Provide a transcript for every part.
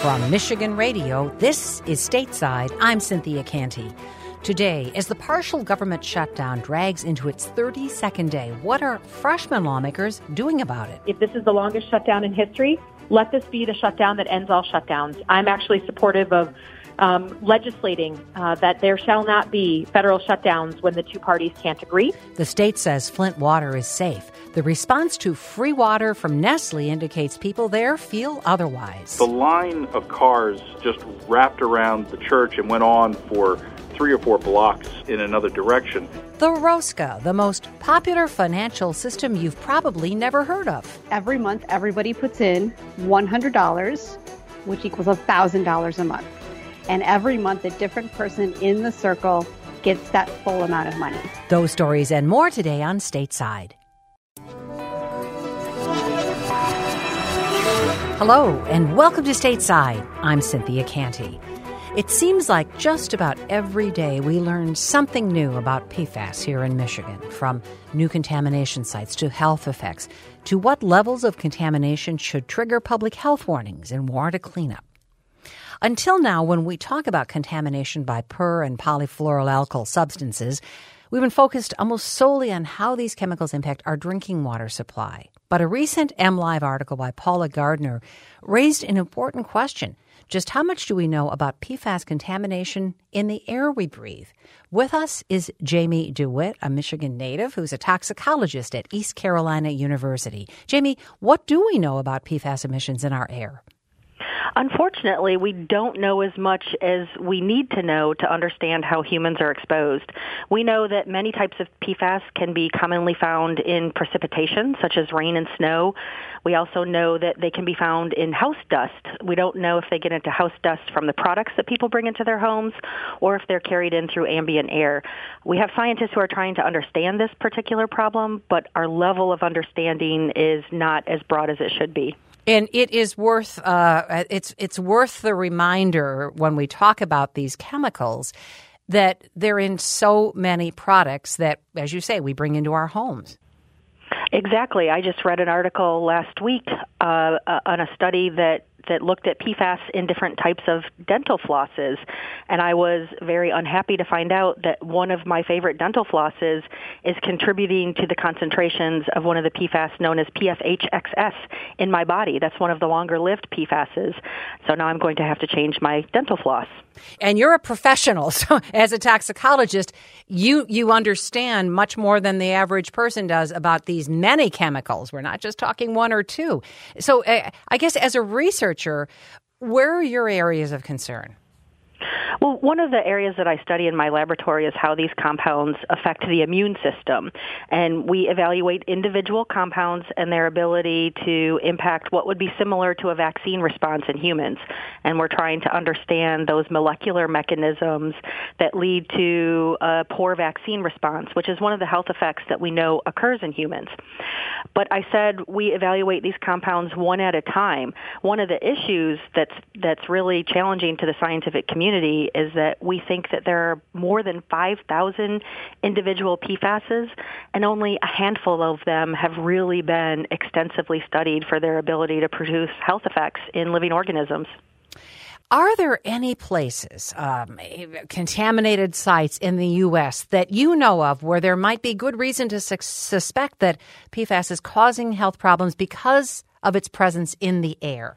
From Michigan Radio, this is Stateside. I'm Cynthia Canty. Today, as the partial government shutdown drags into its 32nd day, what are freshman lawmakers doing about it? If this is the longest shutdown in history, let this be the shutdown that ends all shutdowns. I'm actually supportive of legislating that there shall not be federal shutdowns when the two parties can't agree. The state says Flint water is safe. The response to free water from Nestle indicates people there feel otherwise. The line of cars just wrapped around the church and went on for 3 or 4 blocks in another direction. The Rosca, the most popular financial system you've probably never heard of. Every month, everybody puts in $100, which equals $1,000 a month. And every month, a different person in the circle gets that full amount of money. Those stories and more today on Stateside. Hello, and welcome to Stateside. I'm Cynthia Canty. It seems like just about every day we learn something new about PFAS here in Michigan, from new contamination sites to health effects, to what levels of contamination should trigger public health warnings and warrant a cleanup. Until now, when we talk about contamination by per- and polyfluoroalkyl substances, we've been focused almost solely on how these chemicals impact our drinking water supply. But a recent MLive article by Paula Gardner raised an important question. Just how much do we know about PFAS contamination in the air we breathe? With us is Jamie DeWitt, a Michigan native who's a toxicologist at East Carolina University. Jamie, what do we know about PFAS emissions in our air? Unfortunately, we don't know as much as we need to know to understand how humans are exposed. We know that many types of PFAS can be commonly found in precipitation, such as rain and snow. We also know that they can be found in house dust. We don't know if they get into house dust from the products that people bring into their homes or if they're carried in through ambient air. We have scientists who are trying to understand this particular problem, but our level of understanding is not as broad as it should be. And it is worth it's worth the reminder when we talk about these chemicals that they're in so many products that, as you say, we bring into our homes. Exactly. I just read an article last week on a study that looked at PFAS in different types of dental flosses, and I was very unhappy to find out that one of my favorite dental flosses is contributing to the concentrations of one of the PFAS known as PFHXS in my body. That's one of the longer-lived PFASs. So now I'm going to have to change my dental floss. And you're a professional, so as a toxicologist, you understand much more than the average person does about these many chemicals. We're not just talking one or two. So I guess as a researcher, where are your areas of concern? Well, one of the areas that I study in my laboratory is how these compounds affect the immune system. And we evaluate individual compounds and their ability to impact what would be similar to a vaccine response in humans. And we're trying to understand those molecular mechanisms that lead to a poor vaccine response, which is one of the health effects that we know occurs in humans. But I said we evaluate these compounds one at a time. One of the issues that's really challenging to the scientific community is that we think that there are more than 5,000 individual PFASs, and only a handful of them have really been extensively studied for their ability to produce health effects in living organisms. Are there any places, contaminated sites in the U.S. that you know of where there might be good reason to suspect that PFAS is causing health problems because of its presence in the air?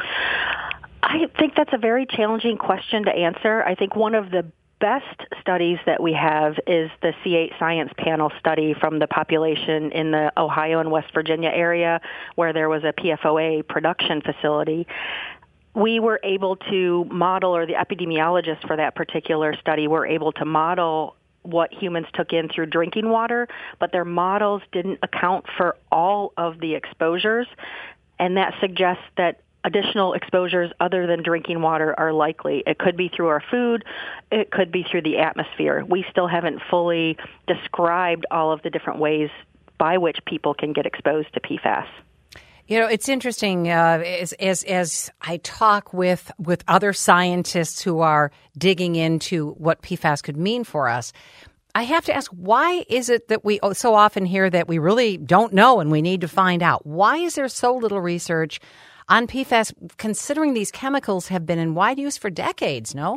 I think that's a very challenging question to answer. I think one of the best studies that we have is the C8 Science Panel study from the population in the Ohio and West Virginia area where there was a PFOA production facility. We were able to model, or the epidemiologists for that particular study were able to model what humans took in through drinking water, but their models didn't account for all of the exposures, and that suggests that additional exposures other than drinking water are likely. It could be through our food. It could be through the atmosphere. We still haven't fully described all of the different ways by which people can get exposed to PFAS. You know, it's interesting as I talk with other scientists who are digging into what PFAS could mean for us. I have to ask, why is it that we so often hear that we really don't know and we need to find out? Why is there so little research on PFAS, considering these chemicals have been in wide use for decades, no?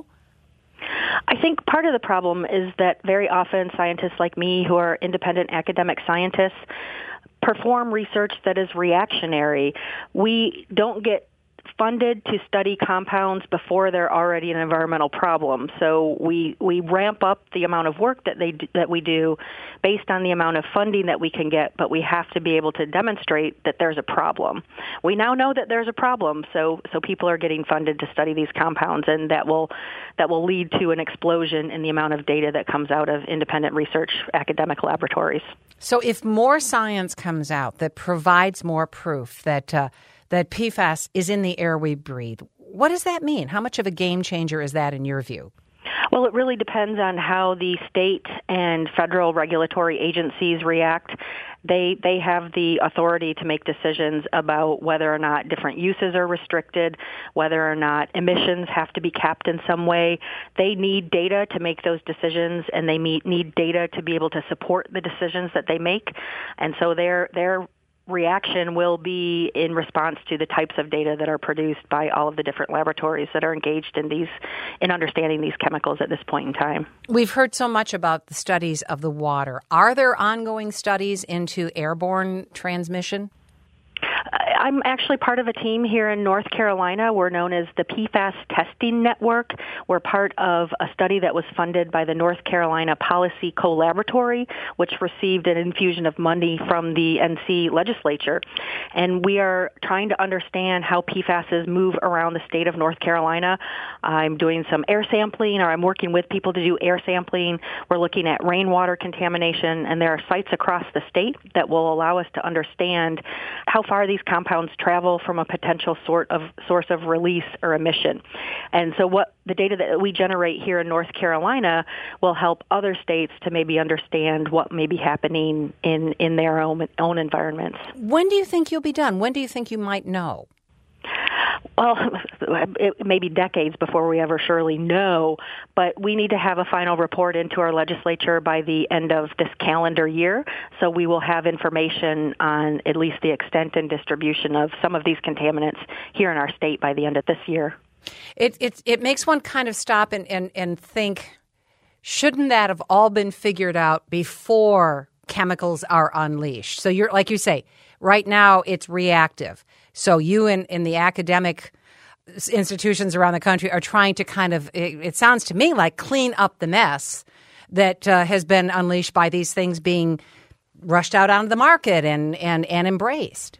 I think part of the problem is that very often scientists like me, who are independent academic scientists, perform research that is reactionary. We don't get funded to study compounds before they're already an environmental problem. So we ramp up the amount of work that we do based on the amount of funding that we can get, but we have to be able to demonstrate that there's a problem. We now know that there's a problem, so people are getting funded to study these compounds, and that will lead to an explosion in the amount of data that comes out of independent research academic laboratories. So if more science comes out that provides more proof that PFAS is in the air we breathe, what does that mean? How much of a game changer is that in your view? Well, it really depends on how the state and federal regulatory agencies react. They have the authority to make decisions about whether or not different uses are restricted, whether or not emissions have to be capped in some way. They need data to make those decisions, and they need data to be able to support the decisions that they make. And so their reaction will be in response to the types of data that are produced by all of the different laboratories that are engaged in understanding these chemicals at this point in time. We've heard so much about the studies of the water. Are there ongoing studies into airborne transmission? I'm actually part of a team here in North Carolina. We're known as the PFAS Testing Network. We're part of a study that was funded by the North Carolina Policy Collaboratory, which received an infusion of money from the NC legislature. And we are trying to understand how PFASs move around the state of North Carolina. I'm doing some air sampling, or I'm working with people to do air sampling. We're looking at rainwater contamination, and there are sites across the state that will allow us to understand how far these compounds travel from a potential source of release or emission. And so what the data that we generate here in North Carolina will help other states to maybe understand what may be happening in their own environments. When do you think you'll be done? When do you think you might know? Well, it may be decades before we ever surely know, but we need to have a final report into our legislature by the end of this calendar year, so we will have information on at least the extent and distribution of some of these contaminants here in our state by the end of this year. It makes one kind of stop and think, shouldn't that have all been figured out before chemicals are unleashed? So you're, like you say, right now it's reactive. So you in the academic institutions around the country are trying to kind of, it sounds to me like, clean up the mess that has been unleashed by these things being rushed out onto the market and embraced.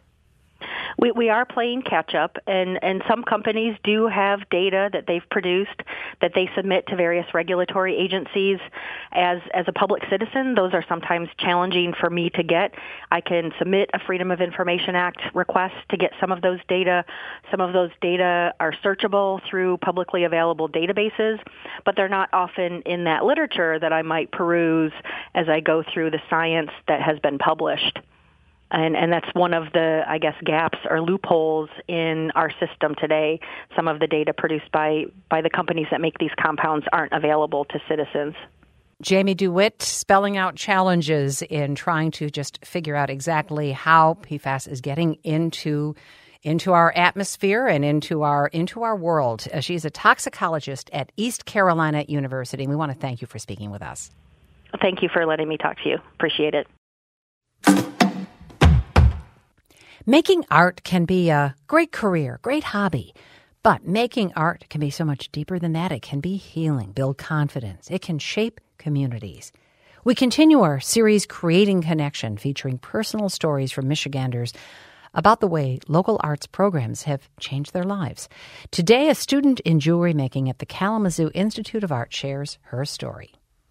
We are playing catch up, and some companies do have data that they've produced that they submit to various regulatory agencies. As a public citizen, those are sometimes challenging for me to get. I can submit a Freedom of Information Act request to get some of those data. Some of those data are searchable through publicly available databases, but they're not often in that literature that I might peruse as I go through the science that has been published. And that's one of the, I guess, gaps or loopholes in our system today. Some of the data produced by the companies that make these compounds aren't available to citizens. Jamie DeWitt spelling out challenges in trying to just figure out exactly how PFAS is getting into our atmosphere and into our world. She's a toxicologist at East Carolina University. And we want to thank you for speaking with us. Thank you for letting me talk to you. Appreciate it. Making art can be a great career, great hobby, but making art can be so much deeper than that. It can be healing, build confidence. It can shape communities. We continue our series Creating Connection, featuring personal stories from Michiganders about the way local arts programs have changed their lives. Today, a student in jewelry making at the Kalamazoo Institute of Art shares her story.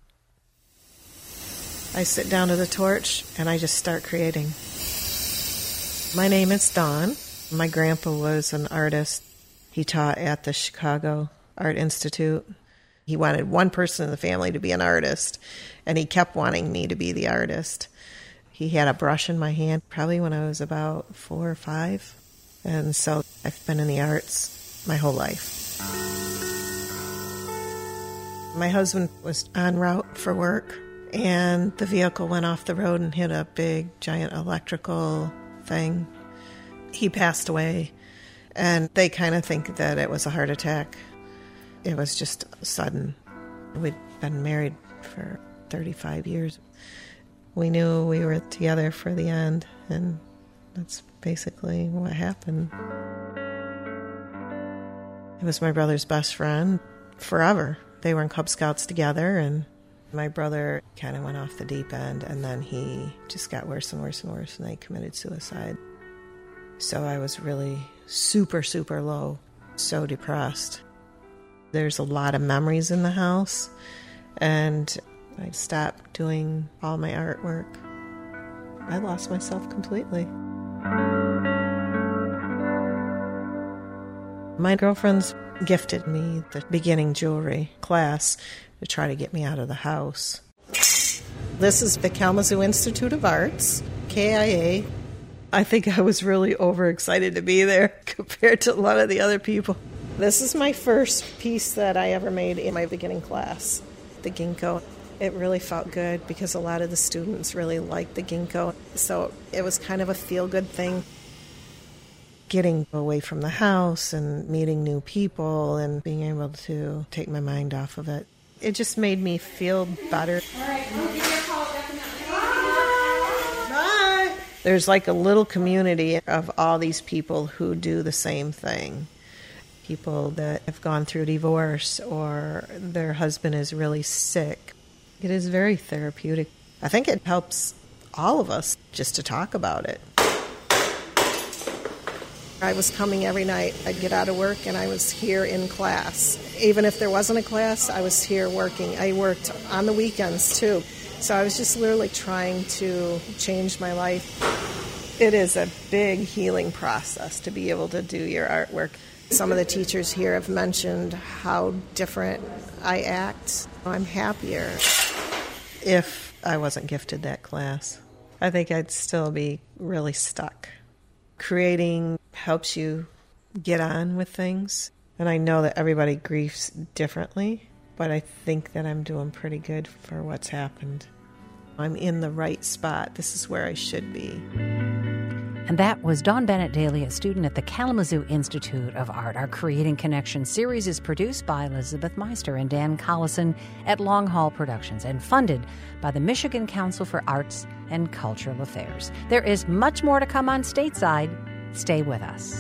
I sit down to the torch and I just start creating. My name is Dawn. My grandpa was an artist. He taught at the Chicago Art Institute. He wanted one person in the family to be an artist, and he kept wanting me to be the artist. He had a brush in my hand probably when I was about 4 or 5, and so I've been in the arts my whole life. My husband was en route for work, and the vehicle went off the road and hit a big, giant electrical thing. He passed away, and they kind of think that it was a heart attack. It was just sudden. We'd been married for 35 years. We knew we were together for the end, and that's basically what happened. It was my brother's best friend forever. They were in Cub Scouts together, and my brother kind of went off the deep end, and then he just got worse and worse and worse, and they committed suicide. So I was really super, super low, so depressed. There's a lot of memories in the house, and I stopped doing all my artwork. I lost myself completely. My girlfriends gifted me the beginning jewelry class to try to get me out of the house. This is the Kalamazoo Institute of Arts, KIA. I think I was really overexcited to be there compared to a lot of the other people. This is my first piece that I ever made in my beginning class, the ginkgo. It really felt good because a lot of the students really liked the ginkgo, so it was kind of a feel-good thing. Getting away from the house and meeting new people and being able to take my mind off of it, it just made me feel better. All right, we'll give you a call definitely. Bye. There's like a little community of all these people who do the same thing. People that have gone through divorce or their husband is really sick. It is very therapeutic. I think it helps all of us just to talk about it. I was coming every night. I'd get out of work and I was here in class. Even if there wasn't a class, I was here working. I worked on the weekends too. So I was just literally trying to change my life. It is a big healing process to be able to do your artwork. Some of the teachers here have mentioned how different I act. I'm happier. If I wasn't gifted that class, I think I'd still be really stuck. Creating helps you get on with things. And I know that everybody grieves differently, but I think that I'm doing pretty good for what's happened. I'm in the right spot. This is where I should be. And that was Dawn Bennett Daly, a student at the Kalamazoo Institute of Art. Our Creating Connection series is produced by Elizabeth Meister and Dan Collison at Long Haul Productions and funded by the Michigan Council for Arts and Cultural Affairs. There is much more to come on Stateside. Stay with us.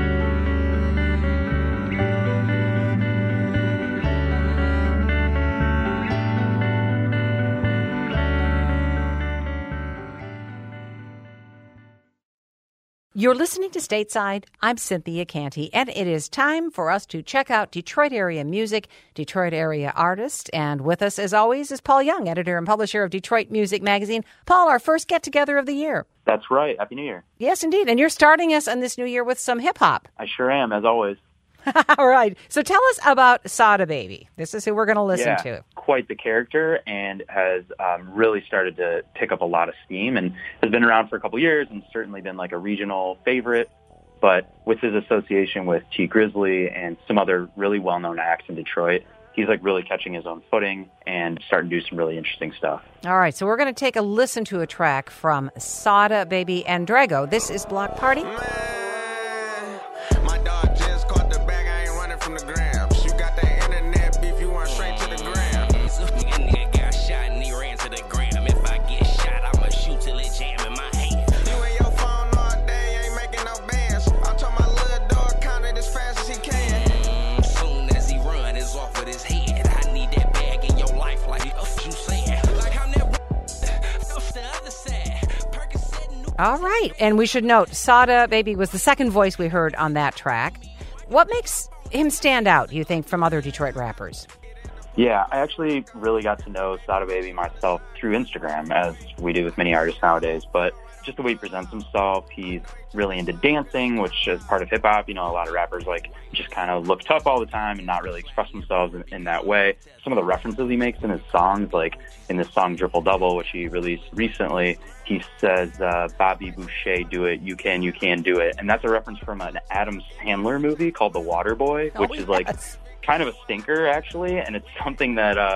You're listening to Stateside. I'm Cynthia Canty, and it is time for us to check out Detroit area music, Detroit area artists. And with us, as always, is Paul Young, editor and publisher of Detroit Music Magazine. Paul, our first get-together of the year. That's right. Happy New Year. Yes, indeed. And you're starting us on this new year with some hip-hop. I sure am, as always. All right. So tell us about Sada Baby. This is who we're going to listen to. Quite the character, and has really started to pick up a lot of steam and has been around for a couple years and certainly been like a regional favorite. But with his association with T. Grizzly and some other really well-known acts in Detroit, he's like really catching his own footing and starting to do some really interesting stuff. All right. So we're going to take a listen to a track from Sada Baby and Drago. This is Block Party. My dog just caught the bag. I ain't running from the grams. You got that internet beef. You went straight to the gram. Nigga got shot and he ran to the gram. If I get shot, I'ma shoot till it jam in my hand. You and your phone all day, ain't making no bands. I told my little dog count it as fast as he can. Soon as he run, it's off with his head. I need that bag in your life, like you saying. Like I'm that off the other side. All right. And we should note, Sada Baby was the second voice we heard on that track. What makes him stand out, you think, from other Detroit rappers? Yeah, I actually really got to know Sada Baby myself through Instagram, as we do with many artists nowadays. But just the way he presents himself, he's really into dancing, which is part of hip-hop. You know, a lot of rappers like just kind of look tough all the time and not really express themselves in that way. Some of the references he makes in his songs, like in this song Triple Double, which he released recently, he says, Bobby Boucher, do it, you can do it. And that's a reference from an Adam Sandler movie called The Waterboy, which is like kind of a stinker, actually. And it's something that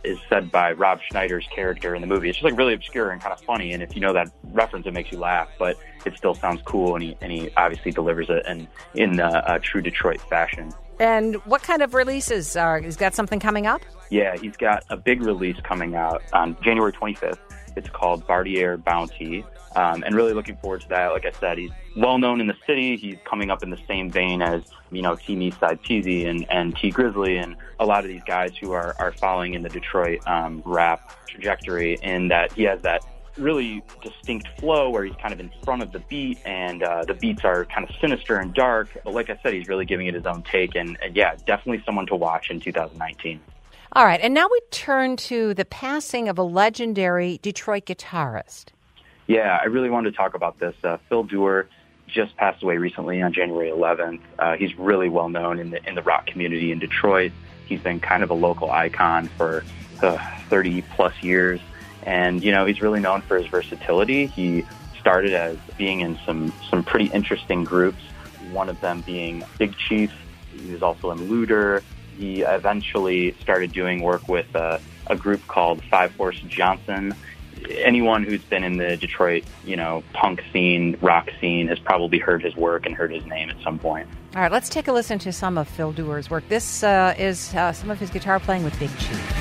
is said by Rob Schneider's character in the movie. It's just like really obscure and kind of funny, and if you know that reference, it makes you laugh, but it still sounds cool, and he obviously delivers it in a true Detroit fashion. And what kind of releases he's got something coming up? Yeah, he's got a big release coming out on January 25th. It's called Bartier Bounty, and really looking forward to that. Like I said, he's well known in the city. He's coming up in the same vein as, Team Eastside Peasy and T Grizzly and a lot of these guys who are following in the Detroit rap trajectory, in that he has that really distinct flow where he's kind of in front of the beat, and the beats are kind of sinister and dark. But like I said, he's really giving it his own take, and yeah, definitely someone to watch in 2019. All right, and now we turn to the passing of a legendary Detroit guitarist. Yeah, I really wanted to talk about this. Phil Dewar just passed away recently on January 11th. He's really well known in the rock community in Detroit. He's been kind of a local icon for 30 plus years, and he's really known for his versatility. He started as being in some pretty interesting groups, one of them being Big Chief. He was also in Luder. He eventually started doing work with a group called Five Horse Johnson. Anyone who's been in the Detroit, punk scene, rock scene, has probably heard his work and heard his name at some point. All right, let's take a listen to some of Phil Dewar's work. This is some of his guitar playing with Big Chief.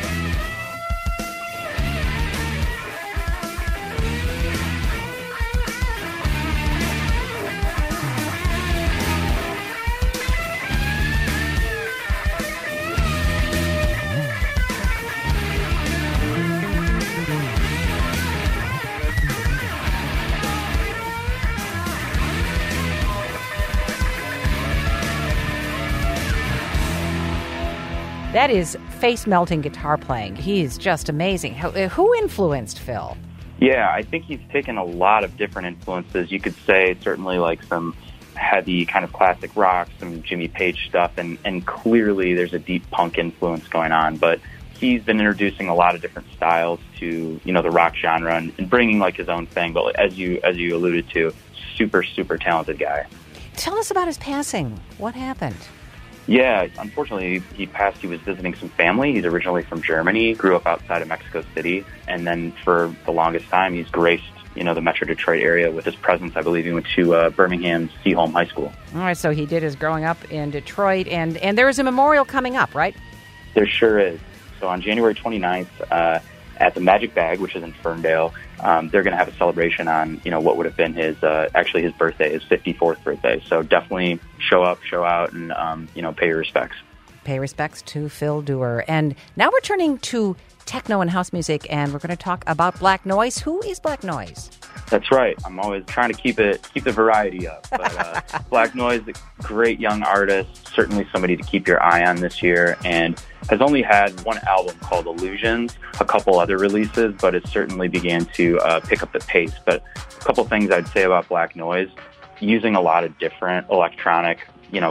That is face-melting guitar playing. He's just amazing. Who influenced Phil? Yeah, I think he's taken a lot of different influences. You could say certainly like some heavy kind of classic rock, some Jimmy Page stuff, and clearly there's a deep punk influence going on. But he's been introducing a lot of different styles to, the rock genre and bringing like his own thing. But as you alluded to, super, super talented guy. Tell us about his passing. What happened? Yeah, unfortunately, he passed. He was visiting some family. He's originally from Germany, grew up outside of Mexico City, and then for the longest time, he's graced, the Metro Detroit area with his presence. I believe he went to Birmingham Seaholm High School. All right, so he did his growing up in Detroit, and there is a memorial coming up, right? There sure is. So on January 29th, at the Magic Bag, which is in Ferndale, they're going to have a celebration on, what would have been his birthday, his 54th birthday. So definitely show up, show out, and, pay your respects. Pay respects to Phil Dewar. And now we're turning to techno and house music, and we're going to talk about Black Noise. Who is Black Noise? That's right. I'm always trying to keep the variety up. But Black Noise, a great young artist, certainly somebody to keep your eye on this year, and has only had one album called Illusions, a couple other releases, but it certainly began to pick up the pace. But a couple things I'd say about Black Noise, using a lot of different electronic,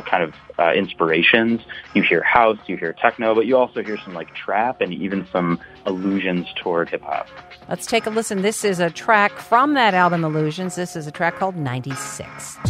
inspirations. You hear house, you hear techno, but you also hear some like trap and even some allusions toward hip hop. Let's take a listen. This is a track from that album, Illusions. This is a track called 96.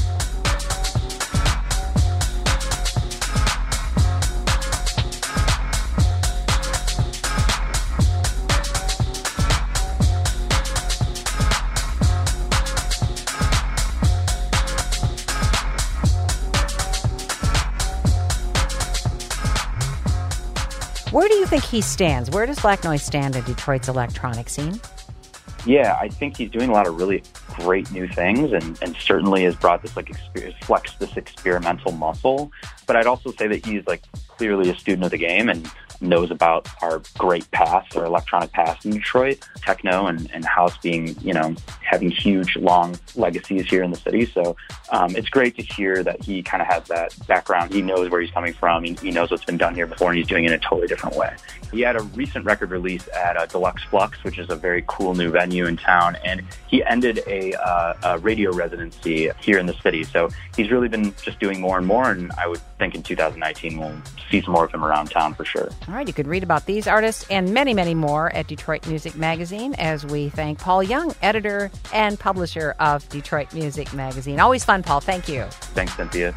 Where do you think he stands? Where does Black Noise stand in Detroit's electronic scene? Yeah, I think he's doing a lot of really great new things and certainly has brought this flexed this experimental muscle. But I'd also say that he's clearly a student of the game and knows about our great past, our electronic past in Detroit, techno and house being, having huge, long legacies here in the city. So it's great to hear that he kind of has that background. He knows where he's coming from. He knows what's been done here before, and he's doing it in a totally different way. He had a recent record release at Deluxe Flux, which is a very cool new venue in town, and he ended a radio residency here in the city. So he's really been just doing more and more, and I would think in 2019 we'll see some more of him around town for sure. All right, you can read about these artists and many, many more at Detroit Music Magazine, as we thank Paul Young, editor and publisher of Detroit Music Magazine. Always fun, Paul. Thank you. Thanks, Cynthia.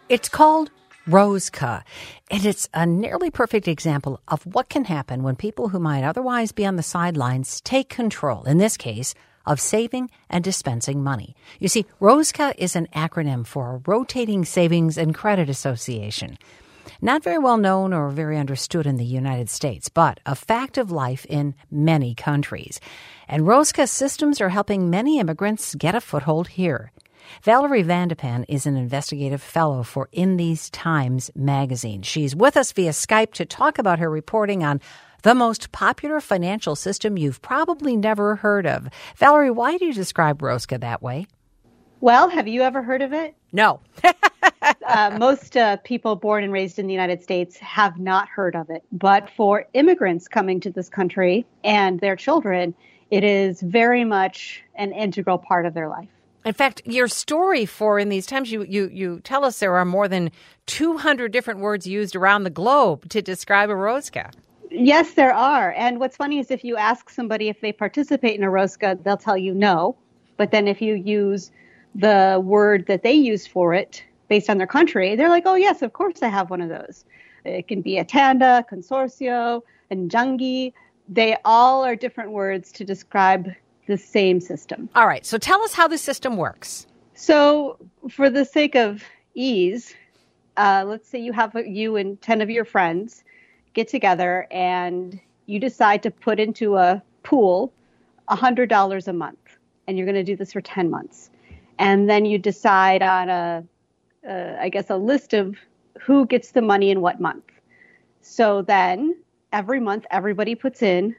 It's called Rosca, and it's a nearly perfect example of what can happen when people who might otherwise be on the sidelines take control, in this case, of saving and dispensing money. You see, Rosca is an acronym for a Rotating Savings and Credit Association. Not very well known or very understood in the United States, but a fact of life in many countries. And Rosca systems are helping many immigrants get a foothold here. Valerie Vandepan is an investigative fellow for In These Times magazine. She's with us via Skype to talk about her reporting on the most popular financial system you've probably never heard of. Valerie, why do you describe Rosca that way? Well, have you ever heard of it? No. Most people born and raised in the United States have not heard of it. But for immigrants coming to this country and their children, it is very much an integral part of their life. In fact, your story for In These Times, you tell us there are more than 200 different words used around the globe to describe a Rosca. Yes, there are. And what's funny is if you ask somebody if they participate in a Rosca, they'll tell you no. But then if you use the word that they use for it based on their country, they're like, oh, yes, of course I have one of those. It can be a tanda, consorcio, and jangi. They all are different words to describe the same system. All right. So tell us how the system works. So for the sake of ease, let's say you and 10 of your friends get together and you decide to put into a pool $100 a month. And you're going to do this for 10 months. And then you decide on a list of who gets the money in what month. So then every month, everybody puts in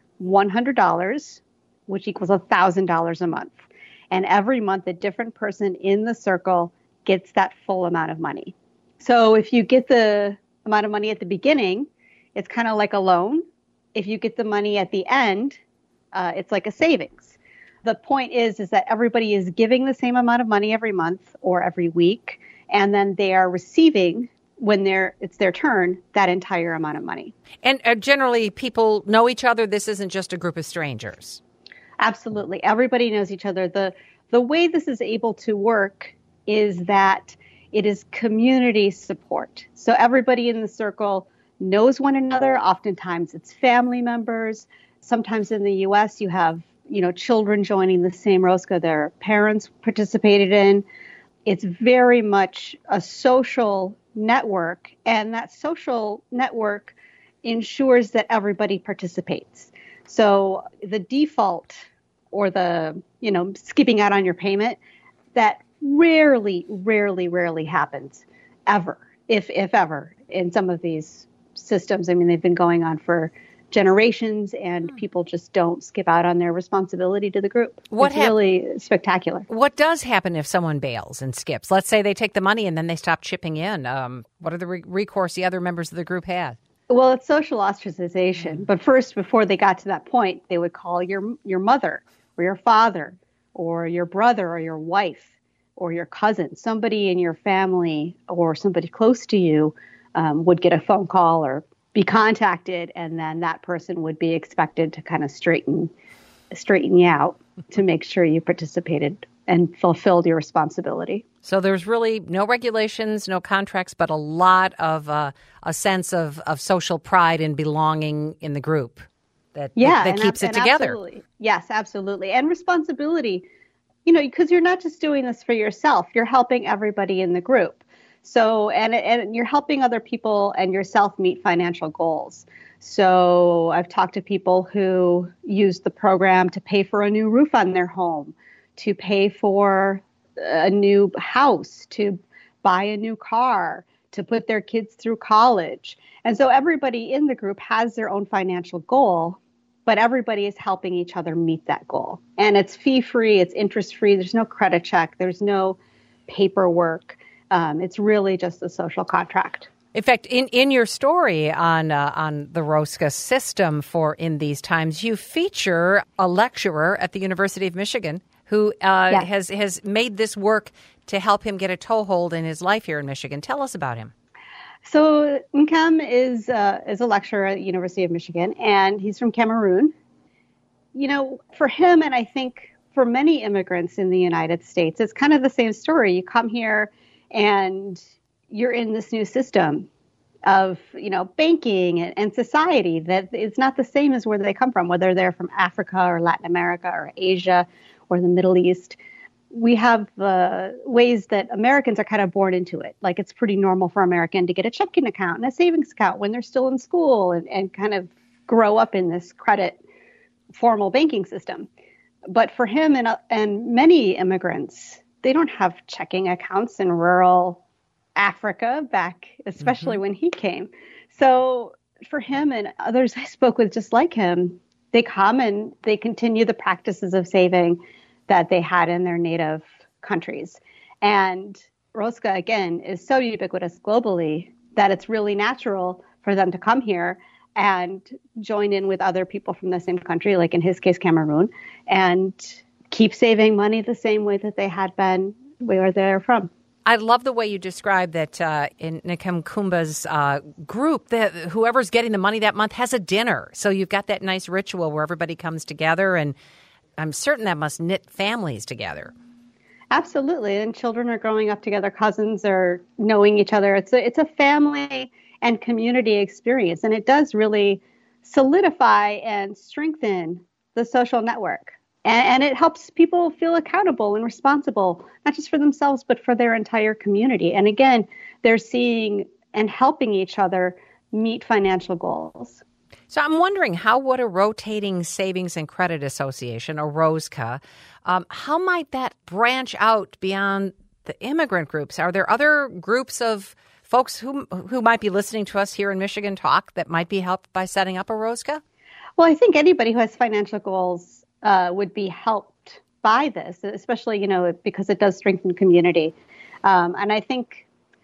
$100, which equals $1,000 a month. And every month, a different person in the circle gets that full amount of money. So if you get the amount of money at the beginning, it's kind of like a loan. If you get the money at the end, it's like a savings. The point is that everybody is giving the same amount of money every month or every week, and then they are receiving, when it's their turn, that entire amount of money. And generally, people know each other. This isn't just a group of strangers. Absolutely. Everybody knows each other. The way this is able to work is that it is community support. So everybody in the circle knows one another. Oftentimes it's family members. Sometimes in the U.S. you have, children joining the same Rosca their parents participated in. It's very much a social network, and that social network ensures that everybody participates. So the default or the, skipping out on your payment, that rarely happens ever, if ever, in some of these systems. I mean, they've been going on for generations, and people just don't skip out on their responsibility to the group. It's really spectacular. What does happen if someone bails and skips? Let's say they take the money and then they stop chipping in. What are the recourse the other members of the group have? Well, it's social ostracization. But first, before they got to that point, they would call your mother or your father or your brother or your wife or your cousin. Somebody in your family or somebody close to you would get a phone call or be contacted, and then that person would be expected to kind of straighten you out to make sure you participated and fulfilled your responsibility. So there's really no regulations, no contracts, but a lot of a sense of social pride and belonging in the group that keeps it together. Absolutely. Yes, absolutely. And responsibility, because you're not just doing this for yourself, you're helping everybody in the group. So, and you're helping other people and yourself meet financial goals. So I've talked to people who use the program to pay for a new roof on their home, to pay for a new house, to buy a new car, to put their kids through college. And so everybody in the group has their own financial goal, but everybody is helping each other meet that goal. And it's fee-free, it's interest-free, there's no credit check, there's no paperwork. It's really just a social contract. In fact, in your story on the Rosca system for In These Times, you feature a lecturer at the University of Michigan who has made this work to help him get a toehold in his life here in Michigan. Tell us about him. So Nkam is a lecturer at the University of Michigan, and he's from Cameroon. For him, and I think for many immigrants in the United States, it's kind of the same story. You come here and you're in this new system of, banking and society that is not the same as where they come from, whether they're from Africa or Latin America or Asia or the Middle East. We have ways that Americans are kind of born into it. Like it's pretty normal for an American to get a checking account and a savings account when they're still in school and kind of grow up in this credit formal banking system. But for him and many immigrants, they don't have checking accounts in rural Africa back, especially when he came. So for him and others I spoke with just like him, they come and they continue the practices of saving that they had in their native countries. And Rosca, again, is so ubiquitous globally that it's really natural for them to come here and join in with other people from the same country, like in his case, Cameroon, and keep saving money the same way that they had been where they're from. I love the way you describe that in Nkem Kumba's group, that whoever's getting the money that month has a dinner. So you've got that nice ritual where everybody comes together, and I'm certain that must knit families together. Absolutely. And children are growing up together. Cousins are knowing each other. It's a family and community experience. And it does really solidify and strengthen the social network. And it helps people feel accountable and responsible, not just for themselves, but for their entire community. And again, they're seeing and helping each other meet financial goals. So I'm wondering, how would a rotating savings and credit association, or ROSCA, how might that branch out beyond the immigrant groups? Are there other groups of folks who might be listening to us here in Michigan talk that might be helped by setting up a ROSCA? Well, I think anybody who has financial goals would be helped by this, especially, because it does strengthen community. And I think,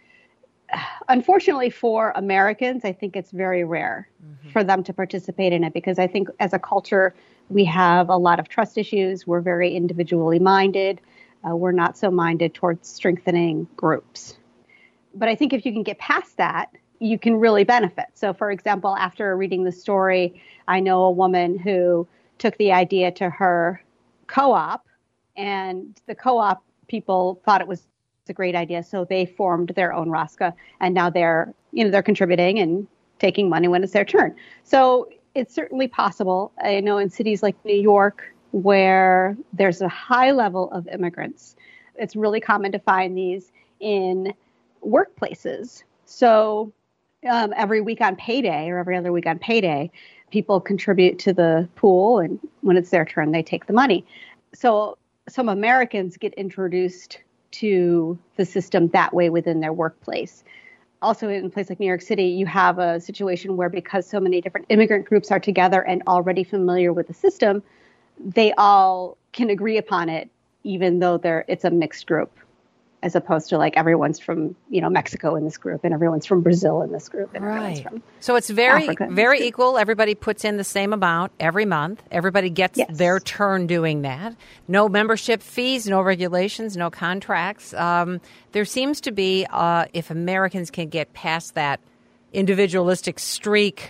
unfortunately for Americans, I think it's very rare for them to participate in it, because I think as a culture, we have a lot of trust issues. We're very individually minded. We're not so minded towards strengthening groups. But I think if you can get past that, you can really benefit. So, for example, after reading the story, I know a woman who took the idea to her co-op, and the co-op people thought it was a great idea, so they formed their own ROSCA, and now they're contributing and taking money when it's their turn. So it's certainly possible. I know in cities like New York, where there's a high level of immigrants, it's really common to find these in workplaces. So every week on payday, or every other week on payday, people contribute to the pool, and when it's their turn, they take the money. So some Americans get introduced to the system that way within their workplace. Also, in a place like New York City, you have a situation where, because so many different immigrant groups are together and already familiar with the system, they all can agree upon it, even though it's a mixed group, as opposed to like everyone's from Mexico in this group and everyone's from Brazil in this group. And everyone's from so it's very equal. Everybody puts in the same amount every month. Everybody gets their turn doing that. No membership fees, no regulations, no contracts. There seems to be, if Americans can get past that individualistic streak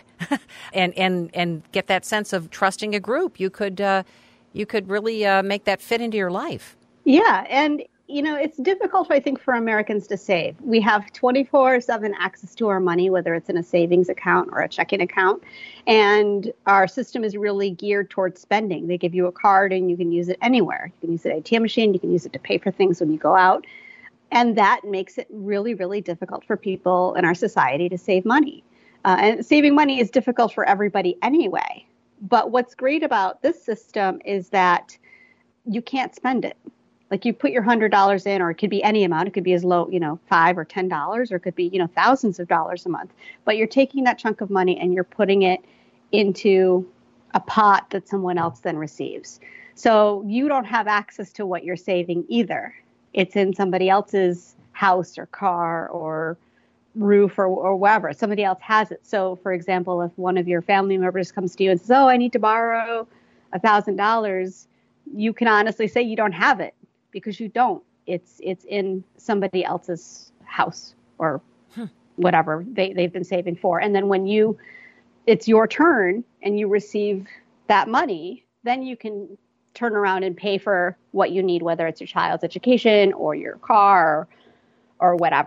and get that sense of trusting a group, you could really make that fit into your life. Yeah, and it's difficult, I think, for Americans to save. We have 24/7 access to our money, whether it's in a savings account or a checking account. And our system is really geared towards spending. They give you a card and you can use it anywhere. You can use it at an ATM machine. You can use it to pay for things when you go out. And that makes it really, really difficult for people in our society to save money. And saving money is difficult for everybody anyway. But what's great about this system is that you can't spend it. Like, you put your $100 in, or it could be any amount. It could be as low, $5 or $10, or it could be, thousands of dollars a month. But you're taking that chunk of money and you're putting it into a pot that someone else then receives. So you don't have access to what you're saving either. It's in somebody else's house or car or roof or wherever. Somebody else has it. So, for example, if one of your family members comes to you and says, "Oh, I need to borrow $1,000," you can honestly say you don't have it, because you don't. It's in somebody else's house or whatever they've been saving for. And then when it's your turn and you receive that money, then you can turn around and pay for what you need, whether it's your child's education or your car or whatever.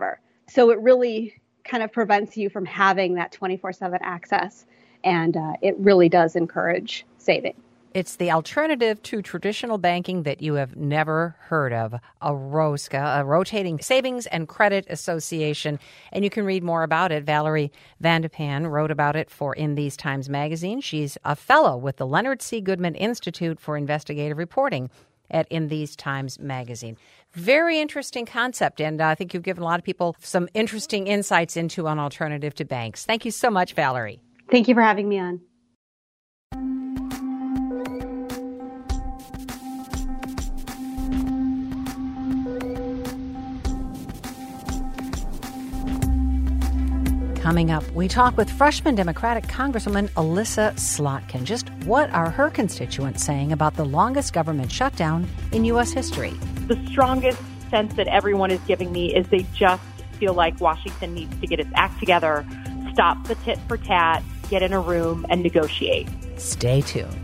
So it really kind of prevents you from having that 24/7 access. And it really does encourage saving. It's the alternative to traditional banking that you have never heard of, a ROSCA, a Rotating Savings and Credit Association. And you can read more about it. Valerie Vandepan wrote about it for In These Times magazine. She's a fellow with the Leonard C. Goodman Institute for Investigative Reporting at In These Times magazine. Very interesting concept, and I think you've given a lot of people some interesting insights into an alternative to banks. Thank you so much, Valerie. Thank you for having me on. Coming up, we talk with freshman Democratic Congresswoman Elissa Slotkin. Just what are her constituents saying about the longest government shutdown in U.S. history? The strongest sense that everyone is giving me is they just feel like Washington needs to get its act together, stop the tit for tat, get in a room, and negotiate. Stay tuned.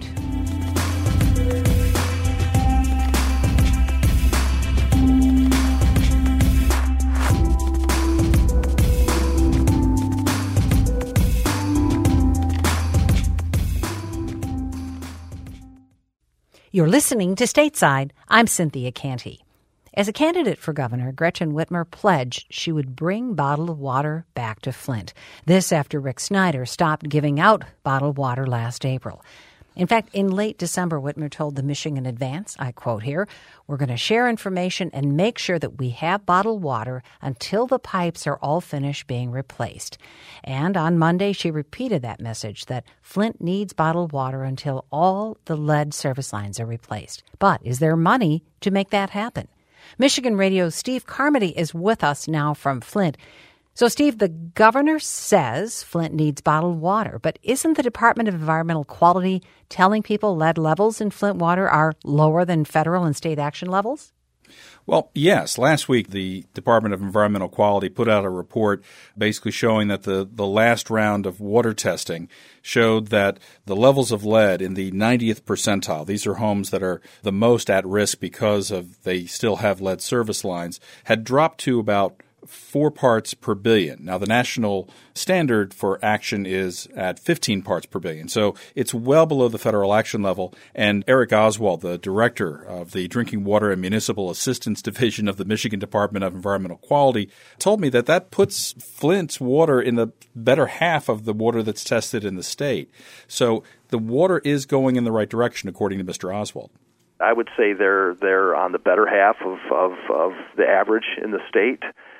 You're listening to Stateside. I'm Cynthia Canty. As a candidate for governor, Gretchen Whitmer pledged she would bring bottled water back to Flint. This after Rick Snyder stopped giving out bottled water last April. In fact, in late December, Whitmer told the Michigan Advance, I quote here, "We're going to share information and make sure that we have bottled water until the pipes are all finished being replaced." And on Monday, she repeated that message that Flint needs bottled water until all the lead service lines are replaced. But is there money to make that happen? Michigan Radio's Steve Carmody is with us now from Flint. So, Steve, the governor says Flint needs bottled water, but isn't the Department of Environmental Quality telling people lead levels in Flint water are lower than federal and state action levels? Well, yes. Last week, the Department of Environmental Quality put out a report basically showing that the last round of water testing showed that the levels of lead in the 90th percentile, these are homes that are the most at risk because of they still have lead service lines, had dropped to about 4 parts per billion. Now, the national standard for action is at 15 parts per billion. So it's well below the federal action level. And Eric Oswald, the director of the Drinking Water and Municipal Assistance Division of the Michigan Department of Environmental Quality, told me that puts Flint's water in the better half of the water that's tested in the state. So the water is going in the right direction, according to Mr. Oswald. I would say they're on the better half of the average in the state.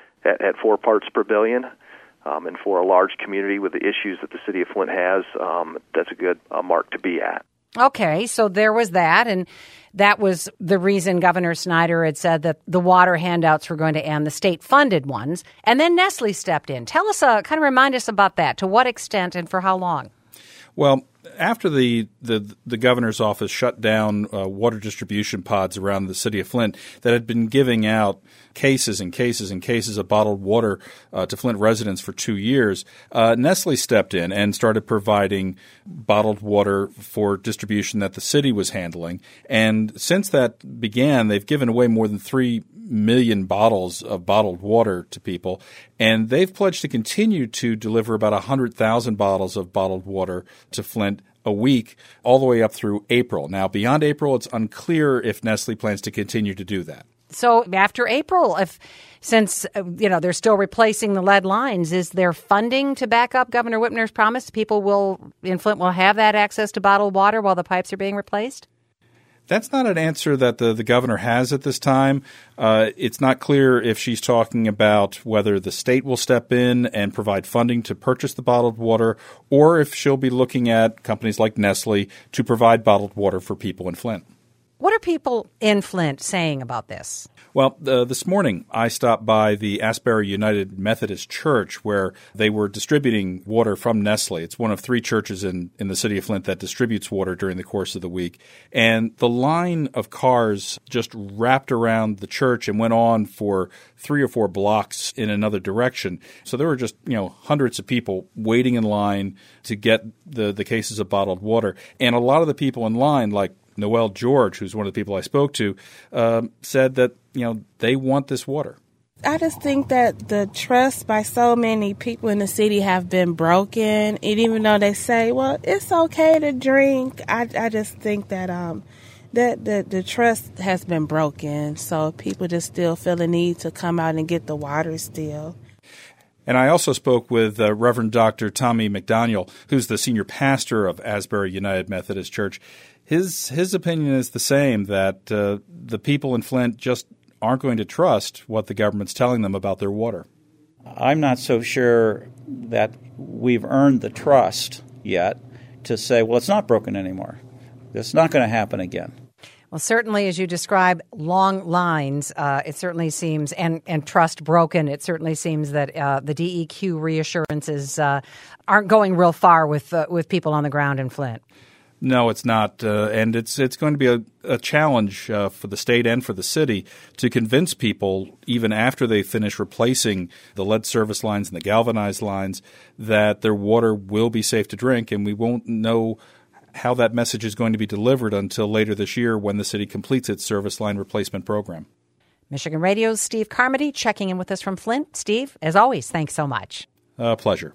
At 4 parts per billion, and for a large community with the issues that the city of Flint has, that's a good mark to be at. Okay, so there was that, and that was the reason Governor Snyder had said that the water handouts were going to end, the state-funded ones, and then Nestle stepped in. Tell us, kind of remind us about that. To what extent and for how long? Well, after the governor's office shut down water distribution pods around the city of Flint that had been giving out cases and cases and cases of bottled water to Flint residents for 2 years, Nestle stepped in and started providing bottled water for distribution that the city was handling. And since that began, they've given away more than 3 million bottles of bottled water to people, and they've pledged to continue to deliver about 100,000 bottles of bottled water to Flint a week all the way up through April. Now, beyond April, it's unclear if Nestle plans to continue to do that. So after April, since they're still replacing the lead lines, is there funding to back up Governor Whitmer's promise people in Flint will have that access to bottled water while the pipes are being replaced? That's not an answer that the governor has at this time. It's not clear if she's talking about whether the state will step in and provide funding to purchase the bottled water, or if she'll be looking at companies like Nestle to provide bottled water for people in Flint. What are people in Flint saying about this? Well, this morning I stopped by the Asbury United Methodist Church where they were distributing water from Nestle. It's one of 3 churches in the city of Flint that distributes water during the course of the week. And the line of cars just wrapped around the church and went on for 3 or 4 blocks in another direction. So there were just, hundreds of people waiting in line to get the cases of bottled water. And a lot of the people in line, like Noel George, who's one of the people I spoke to, said that, they want this water. I just think that the trust by so many people in the city have been broken. And even though they say, well, it's okay to drink, I just think that the trust has been broken. So people just still feel the need to come out and get the water still. And I also spoke with Reverend Dr. Tommy McDaniel, who's the senior pastor of Asbury United Methodist Church. His opinion is the same, that the people in Flint just aren't going to trust what the government's telling them about their water. I'm not so sure that we've earned the trust yet to say, well, it's not broken anymore. It's not going to happen again. Well, certainly, as you describe long lines, it certainly seems, and trust broken, it certainly seems that the DEQ reassurances aren't going real far with people on the ground in Flint. No, it's not, and it's going to be a challenge for the state and for the city to convince people, even after they finish replacing the lead service lines and the galvanized lines, that their water will be safe to drink, and we won't know how that message is going to be delivered until later this year when the city completes its service line replacement program. Michigan Radio's Steve Carmody checking in with us from Flint. Steve, as always, thanks so much. Pleasure.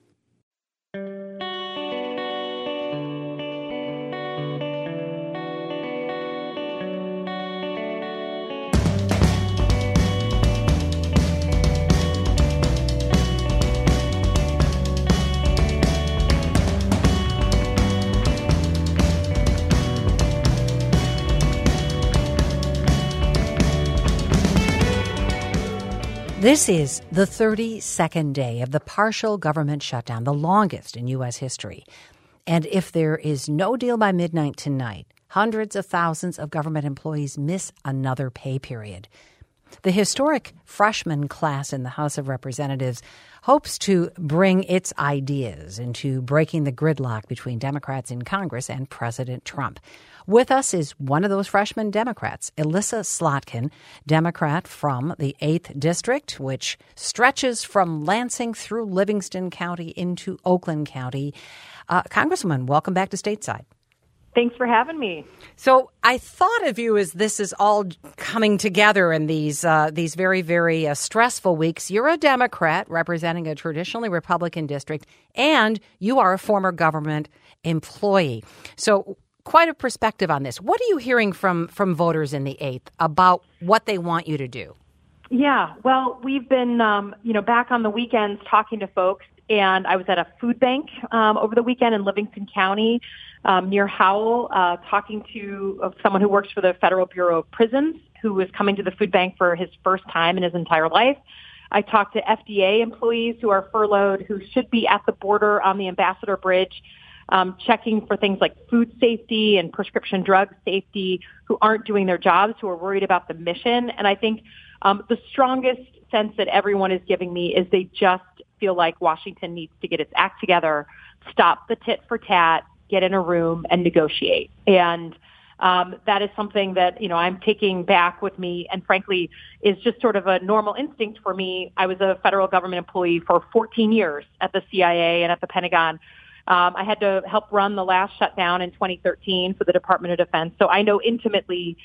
This is the 32nd day of the partial government shutdown, the longest in U.S. history. And if there is no deal by midnight tonight, hundreds of thousands of government employees miss another pay period. The historic freshman class in the House of Representatives hopes to bring its ideas into breaking the gridlock between Democrats in Congress and President Trump. With us is one of those freshman Democrats, Elissa Slotkin, Democrat from the 8th District, which stretches from Lansing through Livingston County into Oakland County. Congresswoman, welcome back to Stateside. Thanks for having me. So I thought of you as this is all coming together in these very, very stressful weeks. You're a Democrat representing a traditionally Republican district, and you are a former government employee. So quite a perspective on this. What are you hearing from voters in the 8th about what they want you to do? Yeah, well, we've been, back on the weekends talking to folks, and I was at a food bank over the weekend in Livingston County near Howell, talking to someone who works for the Federal Bureau of Prisons, who was coming to the food bank for his first time in his entire life. I talked to FDA employees who are furloughed, who should be at the border on the Ambassador Bridge, checking for things like food safety and prescription drug safety, who aren't doing their jobs, who are worried about the mission. And I think the strongest sense that everyone is giving me is they just feel like Washington needs to get its act together, stop the tit for tat, get in a room and negotiate. And that is something that, I'm taking back with me, and frankly is just sort of a normal instinct for me. I was a federal government employee for 14 years at the CIA and at the Pentagon. I had to help run the last shutdown in 2013 for the Department of Defense. So I know intimately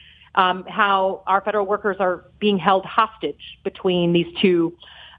how our federal workers are being held hostage between these two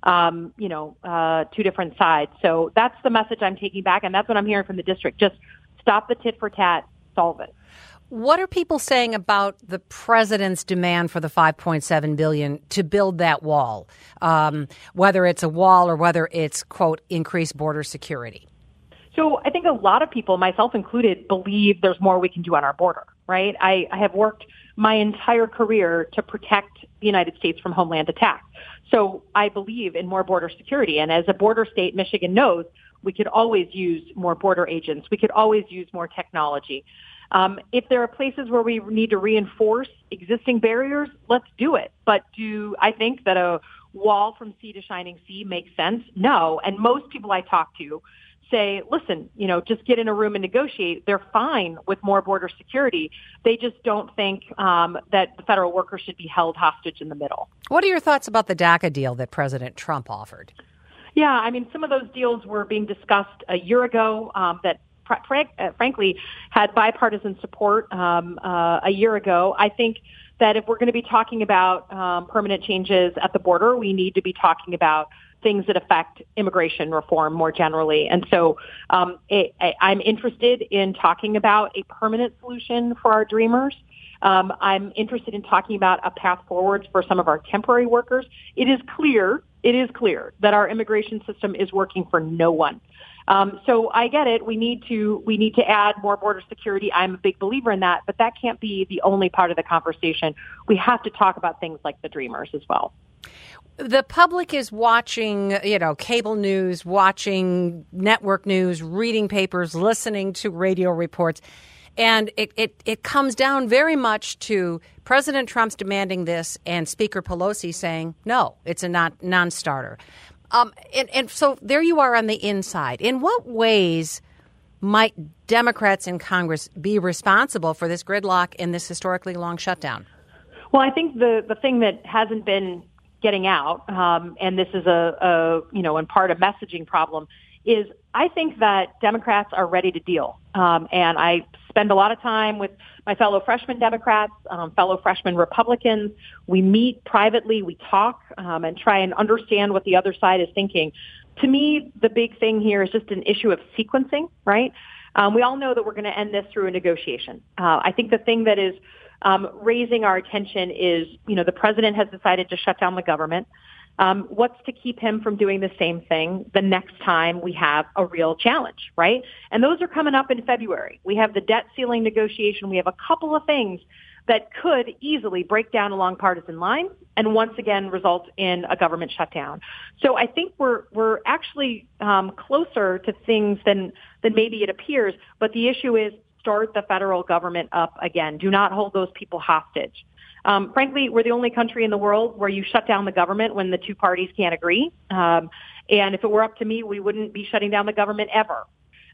different sides. So that's the message I'm taking back, and that's what I'm hearing from the district. Just stop the tit for tat, solve it. What are people saying about the president's demand for the $5.7 billion to build that wall, whether it's a wall or whether it's, quote, increased border security? So I think a lot of people, myself included, believe there's more we can do on our border, right? I have worked my entire career to protect the United States from homeland attack. So I believe in more border security. And as a border state, Michigan knows we could always use more border agents. We could always use more technology. If there are places where we need to reinforce existing barriers, let's do it. But do I think that a wall from sea to shining sea makes sense? No. And most people I talk to say, listen, just get in a room and negotiate. They're fine with more border security. They just don't think that the federal workers should be held hostage in the middle. What are your thoughts about the DACA deal that President Trump offered? Yeah, some of those deals were being discussed a year ago that frankly, had bipartisan support a year ago. I think that if we're going to be talking about permanent changes at the border, we need to be talking about things that affect immigration reform more generally. And so I'm interested in talking about a permanent solution for our dreamers. I'm interested in talking about a path forward for some of our temporary workers. It is clear that our immigration system is working for no one. So I get it. We need to add more border security. I'm a big believer in that, but that can't be the only part of the conversation. We have to talk about things like the dreamers as well. The public is watching, cable news, watching network news, reading papers, listening to radio reports. And it comes down very much to President Trump's demanding this and Speaker Pelosi saying, no, it's a non-starter. And so there you are on the inside. In what ways might Democrats in Congress be responsible for this gridlock and this historically long shutdown? Well, I think the thing that hasn't been getting out, and this is in part a messaging problem, is I think that Democrats are ready to deal. And I spend a lot of time with my fellow freshman Democrats, fellow freshman Republicans. We meet privately, we talk, and try and understand what the other side is thinking. To me, the big thing here is just an issue of sequencing, right? We all know that we're going to end this through a negotiation. I think the thing that is raising our attention is, the president has decided to shut down the government. What's to keep him from doing the same thing the next time we have a real challenge, right? And those are coming up in February. We have the debt ceiling negotiation. We have a couple of things that could easily break down along partisan lines and once again result in a government shutdown. So I think we're actually closer to things than maybe it appears. But the issue is start the federal government up again. Do not hold those people hostage. Frankly, we're the only country in the world where you shut down the government when the two parties can't agree. And if it were up to me, we wouldn't be shutting down the government ever.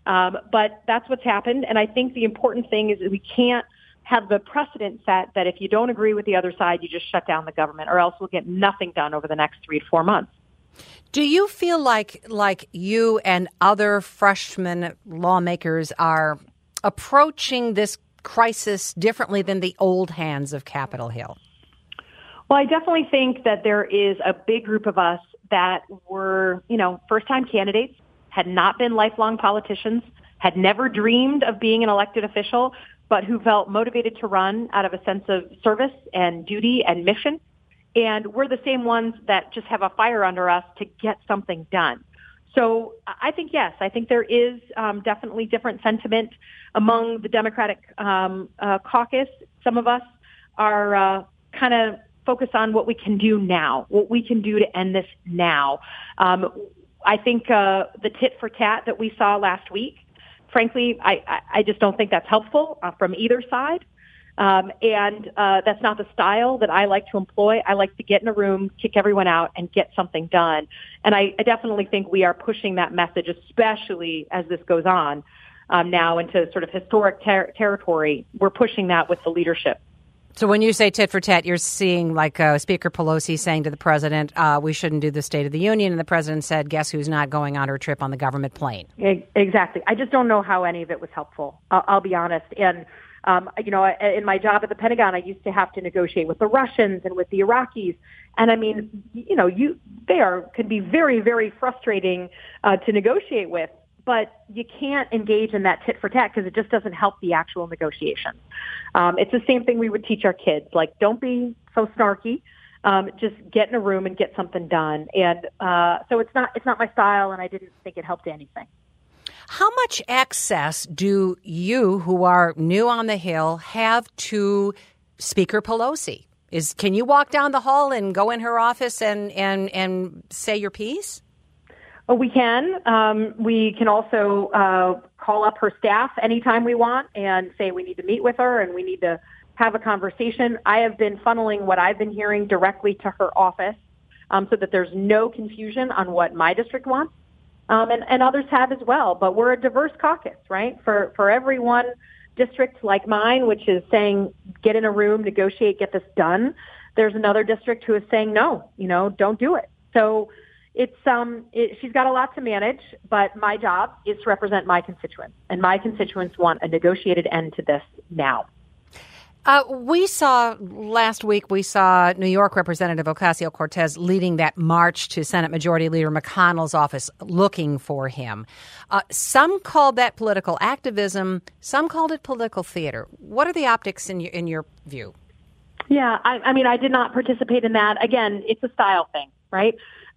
But that's what's happened. And I think the important thing is that we can't have the precedent set that if you don't agree with the other side, you just shut down the government, or else we'll get nothing done over the next 3 to 4 months. Do you feel like you and other freshman lawmakers are approaching this crisis differently than the old hands of Capitol Hill? Well, I definitely think that there is a big group of us that were, first-time candidates, had not been lifelong politicians, had never dreamed of being an elected official, but who felt motivated to run out of a sense of service and duty and mission. And we're the same ones that just have a fire under us to get something done. So I think, yes, I think there is definitely different sentiment among the Democratic caucus. Some of us are kind of focused on what we can do now, what we can do to end this now. I think the tit for tat that we saw last week, frankly, I just don't think that's helpful from either side. And that's not the style that I like to employ. I like to get in a room, kick everyone out, and get something done. And I definitely think we are pushing that message, especially as this goes on now into sort of historic territory. We're pushing that with the leadership. So when you say tit for tat, you're seeing like Speaker Pelosi saying to the president, we shouldn't do the State of the Union. And the president said, guess who's not going on her trip on the government plane? Exactly. I just don't know how any of it was helpful. I'll be honest. And in my job at the Pentagon, I used to have to negotiate with the Russians and with the Iraqis. And I mean, can be very, very frustrating to negotiate with, but you can't engage in that tit for tat because it just doesn't help the actual negotiation. It's the same thing we would teach our kids, like, don't be so snarky. Just get in a room and get something done. And so it's not my style, and I didn't think it helped anything. How much access do you, who are new on the Hill, have to Speaker Pelosi? Can you walk down the hall and go in her office and say your piece? Oh, we can. We can also call up her staff anytime we want and say we need to meet with her and we need to have a conversation. I have been funneling what I've been hearing directly to her office so that there's no confusion on what my district wants. And others have as well. But we're a diverse caucus, right? For every one district like mine, which is saying get in a room, negotiate, get this done, there's another district who is saying no, don't do it. So She's got a lot to manage, but my job is to represent my constituents, and my constituents want a negotiated end to this now. Last week, we saw New York Representative Ocasio-Cortez leading that march to Senate Majority Leader McConnell's office looking for him. Some called that political activism. Some called it political theater. What are the optics in your view? Yeah, I mean, I did not participate in that. Again, it's a style thing, right?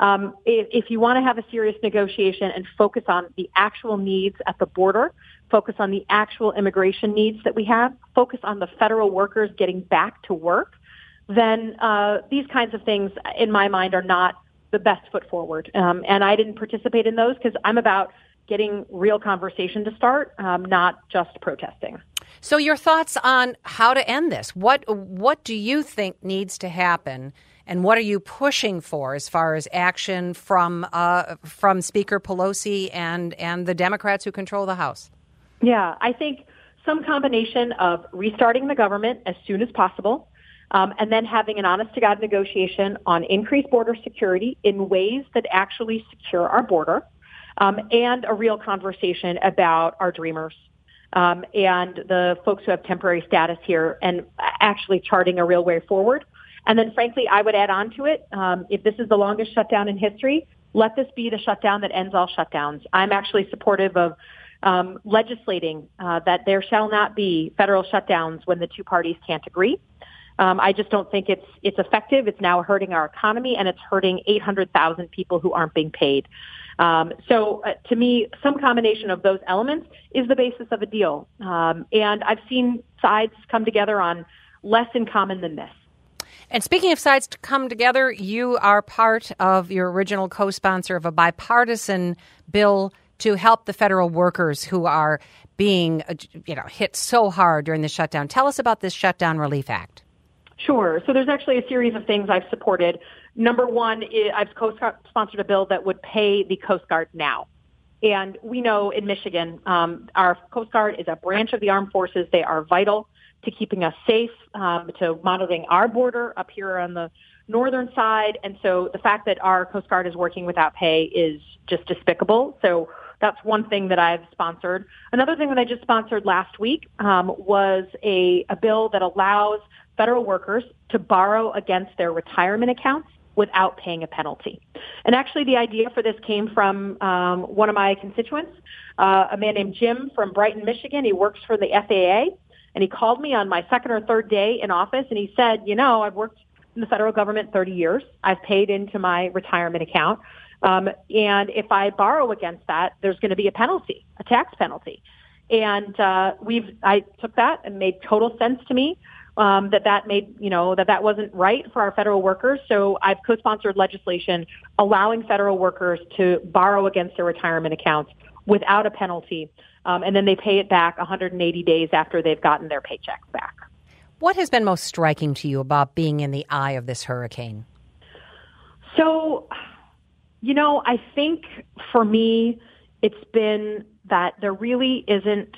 If you want to have a serious negotiation and focus on the actual needs at the border, focus on the actual immigration needs that we have, focus on the federal workers getting back to work, then these kinds of things, in my mind, are not the best foot forward. And I didn't participate in those because I'm about getting real conversation to start, not just protesting. So your thoughts on how to end this? What do you think needs to happen? And what are you pushing for as far as action from Speaker Pelosi and the Democrats who control the House? Yeah, I think some combination of restarting the government as soon as possible, and then having an honest-to-God negotiation on increased border security in ways that actually secure our border, and a real conversation about our dreamers and the folks who have temporary status here, and actually charting a real way forward. And then, frankly, I would add on to it, if this is the longest shutdown in history, let this be the shutdown that ends all shutdowns. I'm actually supportive of legislating that there shall not be federal shutdowns when the two parties can't agree. I just don't think it's effective. It's now hurting our economy, and it's hurting 800,000 people who aren't being paid. So to me, some combination of those elements is the basis of a deal. And I've seen sides come together on less in common than this. And speaking of sides to come together, you are part of your original co-sponsor of a bipartisan bill to help the federal workers who are being hit so hard during the shutdown. Tell us about this Shutdown Relief Act. Sure. So there's actually a series of things I've supported. Number one, I've co-sponsored a bill that would pay the Coast Guard now. And we know in Michigan, our Coast Guard is a branch of the armed forces. They are vital to keeping us safe, to monitoring our border up here on the northern side. And so the fact that our Coast Guard is working without pay is just despicable. So that's one thing that I've sponsored. Another thing that I just sponsored last week was a bill that allows federal workers to borrow against their retirement accounts without paying a penalty. And actually the idea for this came from one of my constituents, a man named Jim from Brighton, Michigan. He works for the FAA. And he called me on my second or third day in office, and he said, I've worked in the federal government 30 years. I've paid into my retirement account. And if I borrow against that, there's going to be a penalty, a tax penalty. And I took that and made total sense to me that wasn't right for our federal workers. So I've co-sponsored legislation allowing federal workers to borrow against their retirement accounts without a penalty. And then they pay it back 180 days after they've gotten their paychecks back. What has been most striking to you about being in the eye of this hurricane? So, I think for me, it's been that there really isn't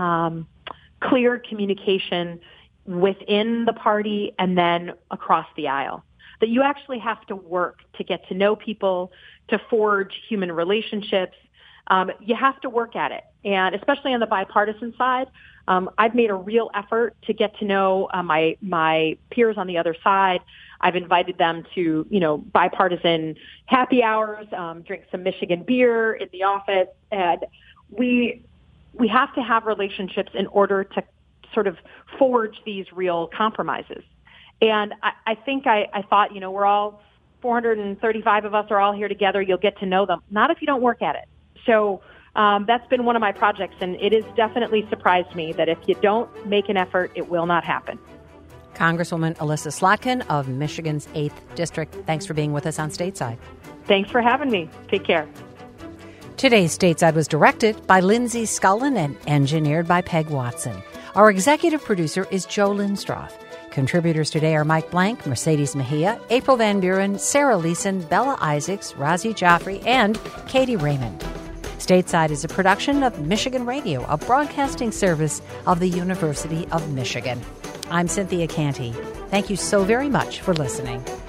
clear communication within the party and then across the aisle. That you actually have to work to get to know people, to forge human relationships. You have to work at it. And especially on the bipartisan side, I've made a real effort to get to know my peers on the other side. I've invited them to, bipartisan happy hours, drink some Michigan beer in the office. And we have to have relationships in order to sort of forge these real compromises. And I think I thought, we're all 435 of us are all here together. You'll get to know them. Not if you don't work at it. So that's been one of my projects, and it has definitely surprised me that if you don't make an effort, it will not happen. Congresswoman Elissa Slotkin of Michigan's 8th District, thanks for being with us on Stateside. Thanks for having me. Take care. Today's Stateside was directed by Lindsay Scullin and engineered by Peg Watson. Our executive producer is Joe Lindstroth. Contributors today are Mike Blank, Mercedes Mejia, April Van Buren, Sarah Leeson, Bella Isaacs, Razi Jaffrey, and Katie Raymond. Stateside is a production of Michigan Radio, a broadcasting service of the University of Michigan. I'm Cynthia Canty. Thank you so very much for listening.